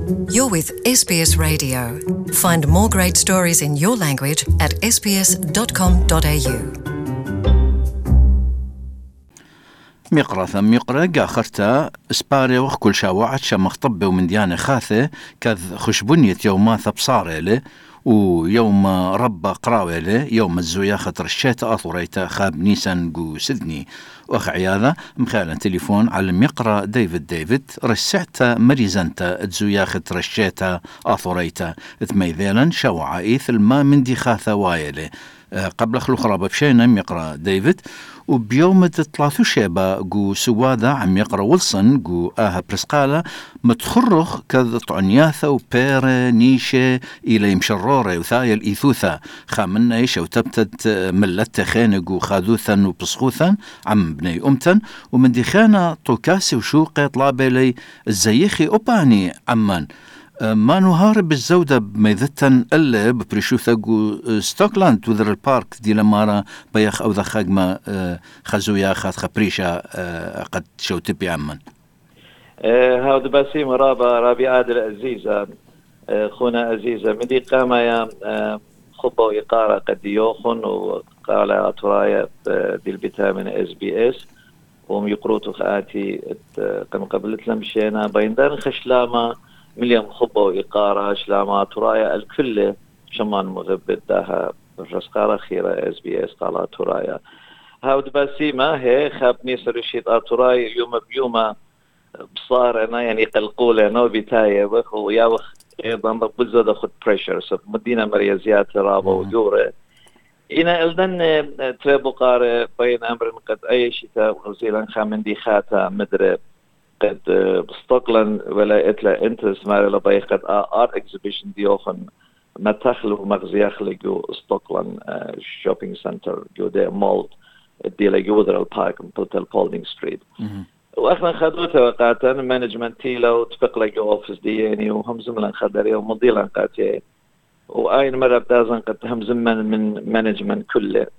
You're with SBS Radio. Find more great stories in your language at sbs.com.au. مقرأ ثم مقرأ آخرتا اسباري وخ كل شاوعت شمخ طبي ومن ديانة خاثة كذ خشبنية يوماث بصاري ويوم رب قراويله يوم الزوياخة رشيت أثوريتا خاب نيسان جو سيدني وأخ عياذا مخالا تليفون على مقرأ ديفيد رسعتا مريزانتا الزوياخة رشيتا أثوريتا ثميذيلا شوعا إيث الما من دي خاثة وايله قبل خلو خرابة بشينا مقرأ ديفيد وبيوم تطلعثو شيبا جو سوادا عم يقرأ ويلسون جو برسقالة متخرخ كذ طعنياثة وبيرة نيشة إلى يمشرورة وثايا الإيثوثة خامنا إيش وتبتت ملت خينق وخاذوثا وبسخوثا عم بني أمتن ومن دي خانة طوكاسي وشوقي طلابي لي الزيخي أوباني عمان ما نهارب الزودة بميذتن إلا ببريشوثة ستوكلاند وذر البارك دي لمارا بيخ أو ذا ما خزويا خاذ خبريشة قد شو تبي عمان هاود باسيم رابي عادل عزيزة خونا عزيزة مدي قاما يا خطة وإقارة قد يوخن وقال أطرايا دي البتامين SBS وهم يقروتو خاتي قم قبلت لمشينا بيندان خشلاما مليون خطة وإقارة شلاما أطرايا الكل شمان مغبت داها الرسقارة خيرة SBS قال أطرايا هاود باسيمة هي خابني سرشيد أطرايا يوم بيوم بصار أنا يعني قلقول أنا وبتاية وخو يا وخ أيضا بزود أخذ بريشر سب مدينة مريزيات رابع وجورة إنا إلدن تربو قارة بين أمر قد أي شتاء وزيلا خامن دي خاتا مدرب قد بستقلن ولا إتلا إنترس ماري لباي قد آرت إكزيبيشن ديوخن ما تخلو مغزياخ لجو استقلن شوبينج سنتر جو دي مولد دي لجو در البارك بوتل بولدينج ستريت واخنا خدوته وقاتا مانجمنت تيلو تفق لك اوفيس دياني وهم زملان خدري ومضيلان قاتي واين مره بدازن قد هم زمن من مانجمنت كله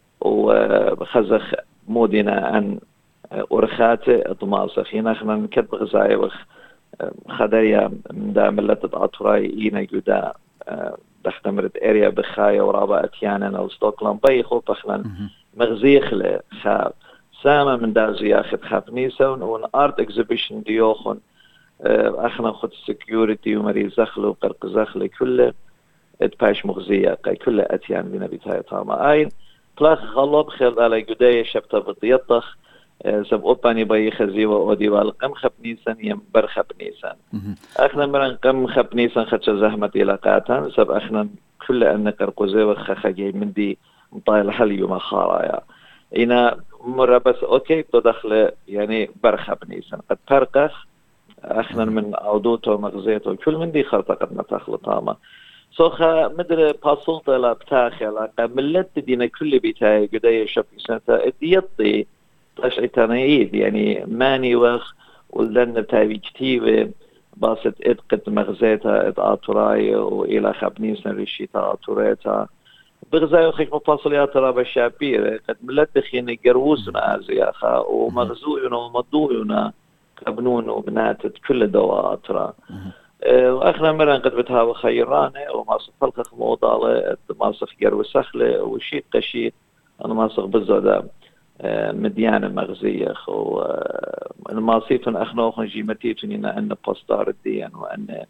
وخزخ مودينا ان ورخاته اطماسخ هنا احنا نكتب غزاي وخ خدريا من دا ملت اطراي اينا جدا دختمرت اريا بخايه ورابا اتيانا او ستوكلاند بيخو اخنا مغزيخ له خاب سامة من دازي ياخد خابنيسون وان ارت اكزيبيشن ديوخن اخنا خد سكيورتي ومري زخلو وقرق زخلي كله اتباش مغزية قاي كله اتيان بنا بتاية طاما اين طلاق غلب خير على قداية شبتا بطيطخ سب اوباني باي خزيوة اودي والقم خبنيسان يمبر خبنيسان اخنا مران قم خبنيسان خدش زهمة إلاقاتان سب اخنا كل ان قرق زيوة خخجي من دي مطايل حليو مخارايا إنا مرة بس أوكي تدخل يعني برخة بنيسان قد فرقخ أخنا من عودوته ومغزيته كل من دي خلطة قد نتخل طامة سوخا مدر باصلت لا بتاخي لا قملت دينا كل بيتاي قدايا شوبينج سنتر ديطي تشعي تنايد يعني ماني وخ ولن تاوي كتيبة باست قد مغزيتها آتوراي وإلى خبنيسان ريشيتا آتوريتا بغزايو خيك مفاصليات رابع الشابيرة قد ملتخين جروسنا زياخا ومغزوينا ومضوينا كبنون وبناتت كل دواء ترى واخنا مرة قد بتهاو خيرانه وما صفلق موضالة ما صف جرو سخلة وشيت قشيت انا ما صف بالزودة مديانة مغزيخ وما صيتن اخنوخن جيمتيتن ان بوستار الدين وان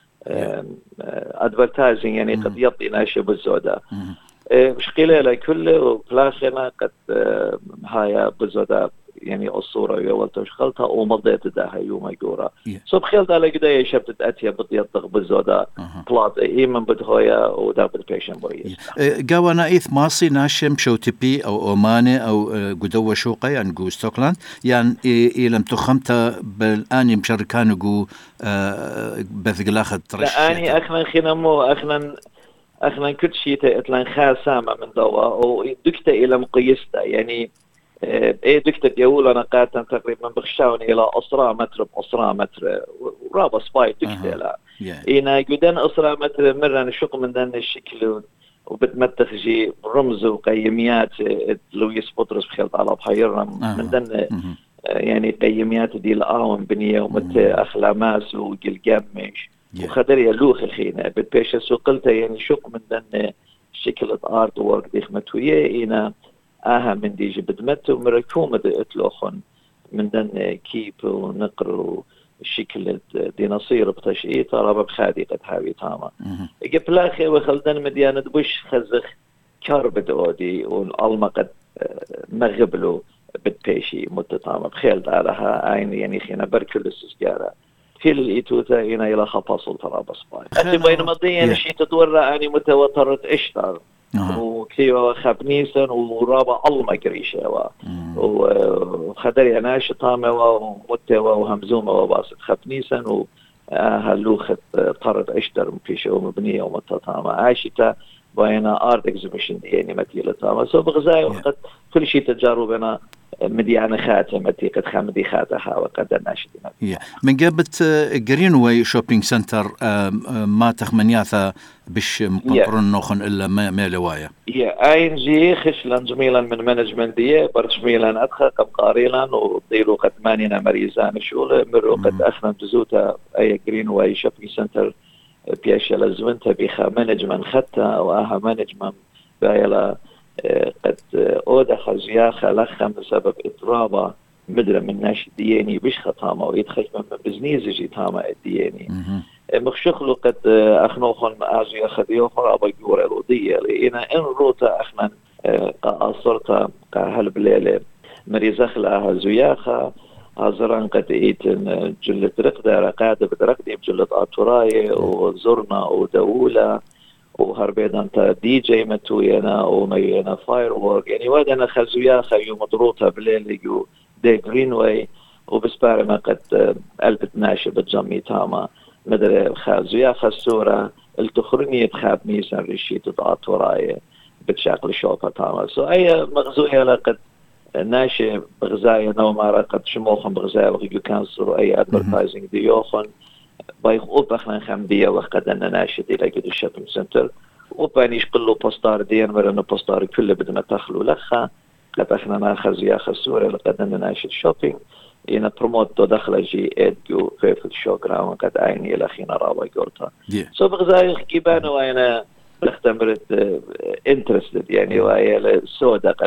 ادفرتايزنج يعني قد يعطي ناشئ بالزودة مشكلة لكله وبلاخنا قد هاي بالزودة يعني الصورة يولت وشغلتها ومضيت داها يوم يقورا سو بخيلت على قدايا شبت أتيا بطيطق بالزودة بلاط إيمن بدهويا ودا بالبيشن بويس قوانا إيث ماصي ناشم شو تبي أو أوماني أو قدوة شوقي يعني قو ستوكلاند يعني لم تخمت بالآن مشاركان قو بثقلاخة رشية لا أني أخنا خنمو أخنا كل شيء تأتلان خاسامة من دواء ودكتة إلى مقيسته يعني ايه دكتور يقول انا قاعدة تقريبا بخشاوني الى اسرة متر باسرة متر ورابا سباي دكتور لا انا قدان اسرة متر مرة نشق من ذن الشكل وبتمتخ جي رمز وقيميات لويس بطرس بخيلت على بحيرنا من ذن يعني قيميات دي الآون بنية ومت أخلاماس وقلقامش وخدر يلوخ الخينة بالبيشة سوقلتها يعني شق من دن شكل ارت وورك ديخمتوية إنا من دي جبدمت ومركومة اتلوخن من دن كيب ونقر الشكل ديناصير بتشئي ترى بخادي قد هاوي تاما قبلاخي وخلدن مديانة بوش خزخ كاربد اودي والالما قد مغبلو بالبيشي متتاما بخيل دارها عين يعني خينا بركل السجارة في الإيتوتا هنا إلى خفاصل ترى بصباي أتي بين مضيين شيء تدور أني متوترة إشتر وكيوا خبنيسن ورابع ألما قريشة وخدري أنا شطامة ومتوا وهمزومة وباسط خبنيسن وهاللوخة طرد إشتر مفيش ومبنية ومتتاما عايشتا بين آرت إكزيبيشن يعني متيلة تاما سو بغزاي وقت كل شيء تجاربنا مديانة خاتمة قد خامدي خاتها وقد ناشدين. من قبت جرينواي شوبينج سنتر ما تخمنياثا بش مقنطرون نوخن إلا ما لوايا. أين جي خشلان جميلا من مانجمنت دي برشميلا أدخل قم قاريلا وضيلو قد مانينا مريزان شغل مرو قد أخنا جزوتا أي جرينواي شوبينج سنتر بياشا لزمنتا بيخا مانجمنت خطة وآها مانجمنت بايلا قد أودخ زياخة لخم بسبب إضرابة مدرة من ناش دياني بش خطامة ويدخل من بزنيزي تامة الدياني مخشخلو قد أخنوخن أزياخة ديوخر أبا جورة الودية لإنا إن روتا أخنا قاصرتا قاهل مريزخ لها زياخة هزران قد إيتن جلة رقدة قاعدة بدرقدي بجلة آتوراي وزرنا ودولة وهربيد أنت دي جي متوينا ومينا فاير وورك يعني وادنا خزويا خيو مضروطة بالليل يجو دي جرينواي وبسبار ما قد قلبت ناشي بتجمي تاما مدري خزويا خسورة التخرني تخاب ميسان رشي تضعط وراي بتشاقل شوفة تاما سو أي مغزويا لقد ناشي بغزايا نومارا قد شموخن بغزايا وغيو كانسرو أي ادفرتايزنج ديوخن بايخ أوبخنا خمدية وقد أننا ناشد إلى جد الشوبينج سنتر وبانيش قلو بوستار ديان مرنا بوستار كله بدنا تخلو لخا قد أخنا ناخذ يا خسورة لقد أننا ناشد شوبينج إنا بروموت دو دخل جي إدجو في الشوغرام قد عيني إلى خينا رابا قولتها سو بغزايخ كيبانا وأنا اختمرت انترستد يعني وأنا سودا قد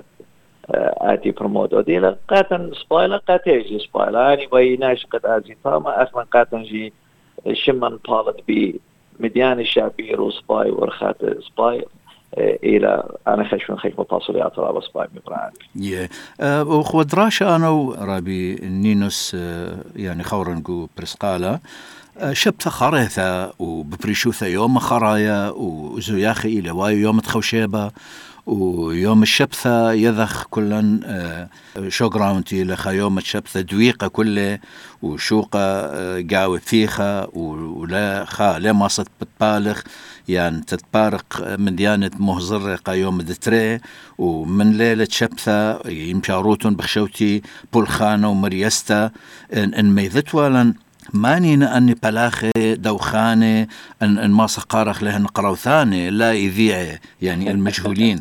آتي بروموت وديلا قاتن سبايلا قاتيجي سبايلا يعني بايناش قد آتي تاما أخنا قاتن جي شمن بالت بمديان الشعبير وسباي ورخات سباي إلى أنا خشون خيك متصليات رابا سباي مبران. وخودراشا أنا ورابي نينوس يعني خورنقو برسقالة شبت خريثة وببريشوثة يوم خرايا وزياخي إلى واي يوم تخوشيبة ويوم الشبثة يذخ كلن شوغراونتي لخا يوم الشبثة دويقة كله وشوقة قاوة فيخة ولا خا لا ما صد بتبالغ يعني تتبارق من ديانة مهزرقة يوم دتري ومن ليلة شبثة يمشاروتون بخشوتي بولخانة ومريستا إن ميذت ولن مانينا أني بلاخي دوخاني أن ما سقارخ لهن قروثاني لا يذيع يعني المجهولين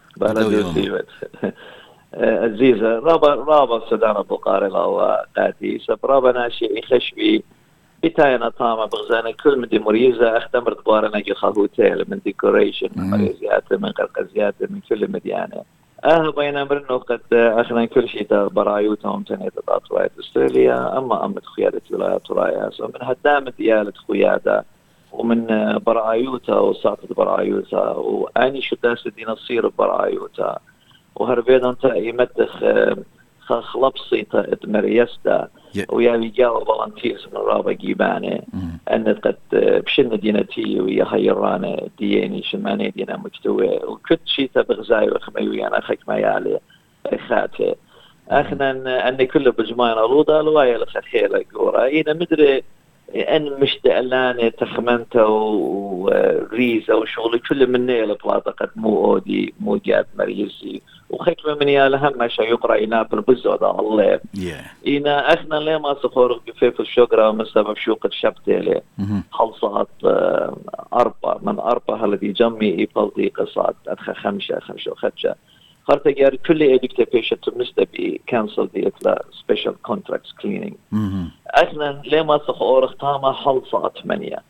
عزيزة رابا سدانا بقارلة وقاتي سبرابا ناشي يخشبي بتاينا طامة بغزانا كل من دي مريزة اختمر دبارنا جي خاهوتيل من ديكوريشن من مريزيات من قرقزيات من كل مديانة بينا مرنو قد أخنا كل شيء برايوتهم تنيت أطراية أستراليا أما أمت خيادة ولايات رايا من هدامة ديالة خيادة ومن برايوتا وصعطة برايوتا وأني شداس ديناصير برايوتا وهربيدا انت يمدخ خلبصي مريستا ويا رجال فولنتيرز من رابا جيبانه أن قد بشن دينتي ويا هيرانه ديني شماني دينا مجتوى وكل شيء تبغزاي وخميوي أنا خك ما يعلي خاته أخنا أن كل بجمعنا روضة لوايا لخيلة قورا إينا مدري أن مشتعلانة تخمنته وريزة وشغل كل مني لبلاطة قد مو أودي مو جاب مريزي وخكمة من يالهم شيء يقرأ إنا بالبزة ده الله إنا أخنا ليه ما سخور في الشجرة من سبب شوق الشبتة له خلصات أربعة الذي جمي يبلدي قصات أدخل خمسة وخدشة خرطة جار كل إدكتابيشن تمسته بكانسل ديت لا special contracts cleaning أخنا ليه ما سخور اختامة خلصات 8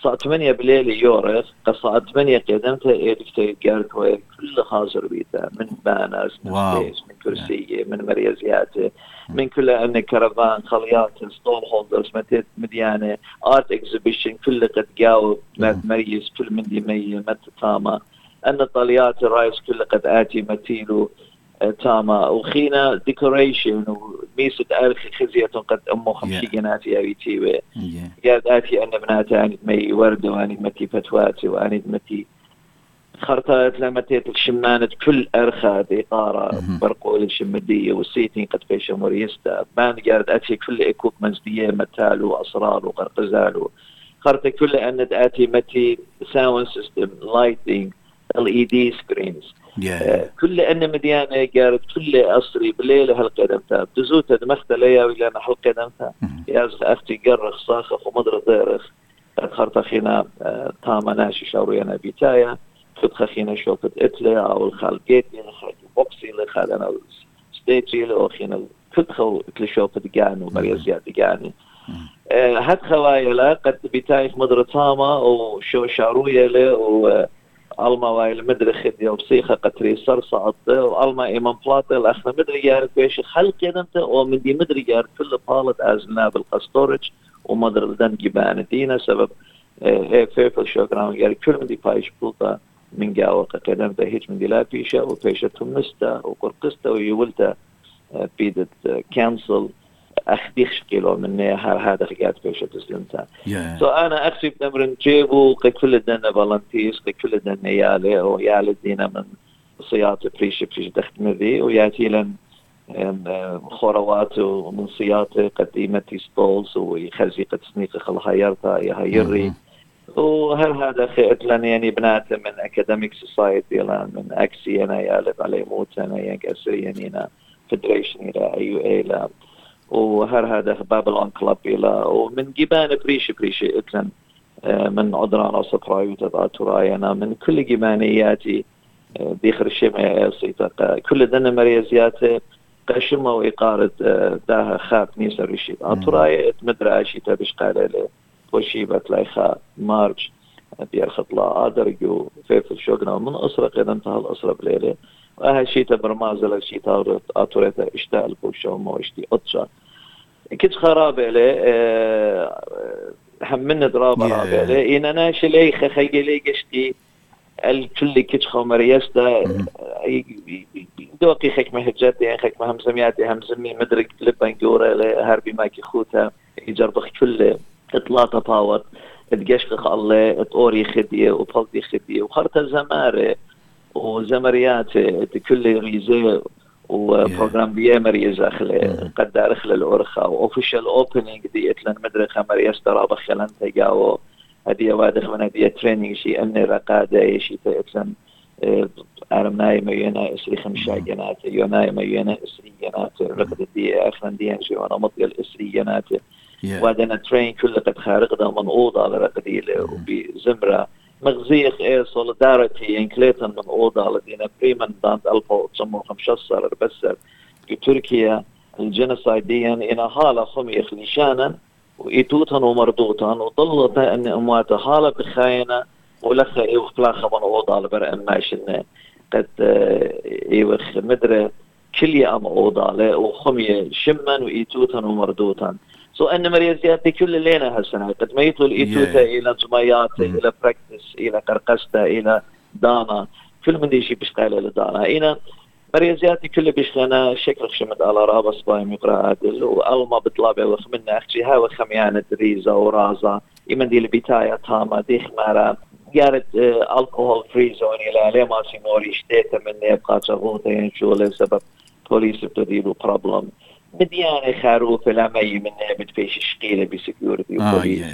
صار 8 بالليل يورخ قصة 8 قدمتها إيدفتي جارتوي كل حاضر بيتا من باناس من سبيس من كرسية من مريزيات من كل أن كرفان خليات ستون هولدرز متت مديانة آرت إكزيبيشن كل قد جاوب مريز كل من دي مي متتاما أن طليات الرايس كل قد آتي متيلو تاما وخينا ديكوريشن وميسد أرخي خزية قد أمو 50 جناتي أبيتي قاعد آتي أن بناتي أني مي ورد وأني متي فتواتي وأني متي خرطات لما تيت الشمانة كل أرخى ديقارة برقول الشمدية والسيتين قد فيش مريستا بان قاعد آتي كل إكوبمنز دي متالو وأسرار وقرقزالو خرطة كل أن آتي متي ساوند سيستم لايتينج LED سكرينز كل أن مديانة قارد كل أصري بليلة هالقدمتها بتزوتها دمختها ليا ولا أنا هالقدمتها يازخ أختي قرخ صاخخ ومدر ضيرخ خرطة خينا تاما ناشي شاورينا بيتايا خد خينا شوفت إتلي أو الخالقيتي لخارج بوكسي لخارج أنا ستيجي لأخينا كدخل إتلي شوفت قانو مريزيات قانو هاد خوايلا قد بيتايخ مدر تاما وشو شاروية له ألما وايل مدري خدي وبصيخة قطري صرصعت وألما إيمان بلاطة الأخنا مدري جارد بيش خلق يدنت ومن دي مدري جارد كل بالت أزلنا بالقسطورج ومدر الدن جبان دينا سبب فيفل شوكران جارد كل من دي بايش بلطة من جاوة قدمت هيج من دي لا بيشة وبيشة تمستا وقرقستا ويولتا بيدت كانسل أخديخ كيلو من هذا خيات بيشة تسلمتها. أنا أكسب نمرن جيبو كل الدنيا فالنتيس كل الدنيا يالي أو يالي الدينا من صياطة بريش دخت ذي وياتي لن خوروات ومن صياطة قديمة ستولز ويخزي قد سنيقة خلها يهيري وهل هذا خيط لن يعني بناته من أكاديميك سوسايتي لان من أكسي أنا يالب علي موت أنا ينقسري يعني فيدريشن إلى AUA لا وهر هذا بابلون كلاب إلى ومن جبان بريش إتلن من عدران أصبرايو تبعتراينا من كل جبانياتي بيخر الشمع صيتك كل دنا مريزيات قشمة وإقارة داها خاب نيسا رشيد أطراي مدرى أشي تبش قال له وشيبة لايخا مارج بيرخط لا أدرجو فيف الشوقنا من أسرة قدمتها الأسرة بليلة وأها شي تبرمازل شي تاورت أطوريتا اشتاء البوشة وما اشتي أطشا كنت خرابة لي همنا درابة رابة لي إن أنا شلي خخيجي لي قشتي الكل كتش خمريستا دوقي خيك مهجاتي يعني خيك مهمزمياتي همزمي مدرك لبنجورة لهربي ماكي خوتها يجربخ كل إطلاطة باور تقشقق الله تقوري خدية وبلطي خدية وخرطة زمارة وزمريات كل ريزة وبروجرام بيامر يزخله قد دارخل الأورخة وأوفيشال أوبنينج دي إتلن مدرخة مريستا رابخ خلان تجاو هدية وادخ من هدية ترينينج شيء أني رقادة شيء إتلن أرمناي ميونا إسري 5 جنات يوناي ميونا إسري جنات رقد دي أخلان دي أنشي وانا مطيل إسري جنات وادنا ترين كل قد خارق ده منقوض على رقديله وبزمرة مغزيخ سوليداريتي انكليتن من أوضة لدينا بريمن دانت 1915 بس في تركيا الجنسايديا إن حالة خميخ لشانا وإيتوتا ومردوتا وضلت أن أمواتا حالة بخاينة ولخ إيوخ بلاخة من أوضة لبرأ ماشن قد إيوخ مدرة كلية أم أوضة وخمية شمن وإيتوتا ومردوتا أن مريزياتي كل لينا هالسنة قد ما يطول إيتوتا إلى جمعياتي إلى براكتس إلى قرقستا إلى دانا كل من دي شي بشقالة لدانا إنا مريزياتي كل بشغنا شكل خشمت على رابس بايم يقرأ عدل وألما بطلابة وخمنا أختي هاو خميانة ريزة ورازة إمن دي لبتاية تاما دي خمارة قارد الكوهول فري زون إلى ليه ما سيموري اشتيتا من يبقى تغوطة ينشو لسبب بوليس بتديروا بروبلم مديانة خاروف لما يمنى بتفيش شقيلة بسكيورتي وبوليس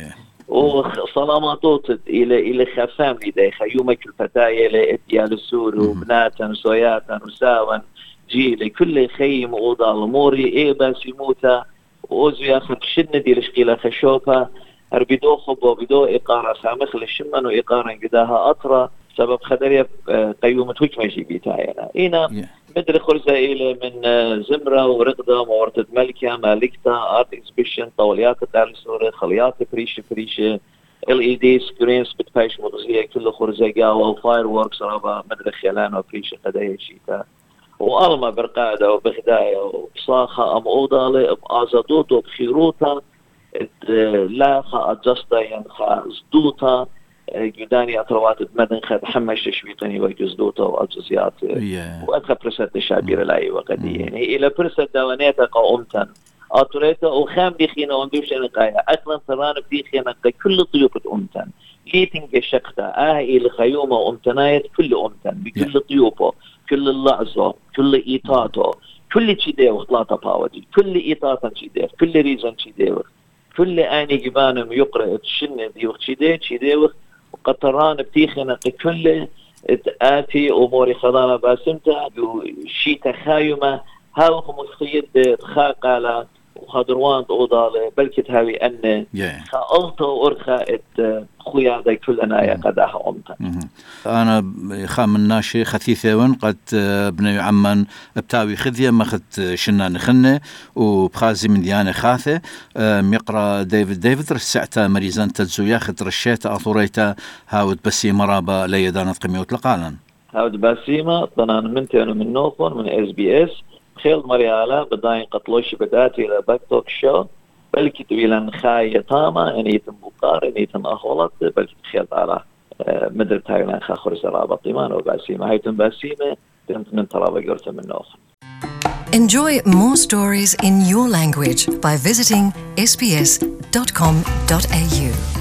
وصلاماتوت إلى خفام لدي خيومك الفتاية لإتيال السور وبناتا وسوياتا وساوا جيلي كل خيم أوضا الموري إيبا سيموتا وأوزو ياخد شدنا دي لشقيلة خشوفا هربدو خبو بدو إقارة سامخ للشمن وإقارة قداها أطرى سبب خدرية قيومة وكمشي بيتاينا إينا مدري خرزة إلى من زمرة ورقدة مورتة ملكة مالكتا آرت إكسبيشن طوليات الدار السورة خليات فريشة LED سكرينز بتبايش مغزية كل خرزقة وفاير ووركس رابا مدري خيلان وفريشة قدايا شيتا وألما برقادة وبغداية وبصاخة أم أوضالي بأزادوت وبخيروتا لا خا أجستا ينخا زدوتا جداني أطروات بمدن خد حمش تشويقني وجزدوتا وأجزيات وأدخل برسد الشابير لاي وقديين إلى برسد دوانيتا قومتا أطريتا وخام دي خينا وندوش نقايا أكلا تران بدي خينا كل طيوبة أمتن ليتنج شقتا إلى خيومة أمتنايت كل أمتن بكل طيوبة كل اللعزة كل إيطاتو كل شي ديو خلاطة باودي كل إيطاتا شي ديو كل ريزن شي ديو كل آني جبانم يقرأ تشنة ديو شي ديو وقطران بتيخنا كل آتي أموري خضانة باسمتا شي تخايمة هاو مخيد خاقالة وخضروان أوضالة بلكي تهاوي أن خالطة وأرخاء خويا ذي كلنا يا قداها أمتا أنا خام الناشي خثيثة ون قد بني عمان بتاوي خذية ما خد شنان خنة وبخازي من ديانة خاثة ميقرا ديفيد رسعتا مريزان تدزو ياخد رشيتا أثوريتا هاود بسي مرابا ليدانت قميوت لقالا هاود بسيمة طنان منتين من نوفون من SBS خيل مريالا بداين قتلوش بداتي لبكتوك شو بلكي تبيلان خاية تاما يعني يتم بقار يعني يتم أخولت بلكي تخيل على مدر تايلان خاخر سرابة طيمان وباسيمة هايتم باسيمة تنت من ترابة قرت من نوخ. Enjoy more stories in your language by visiting sbs.com.au.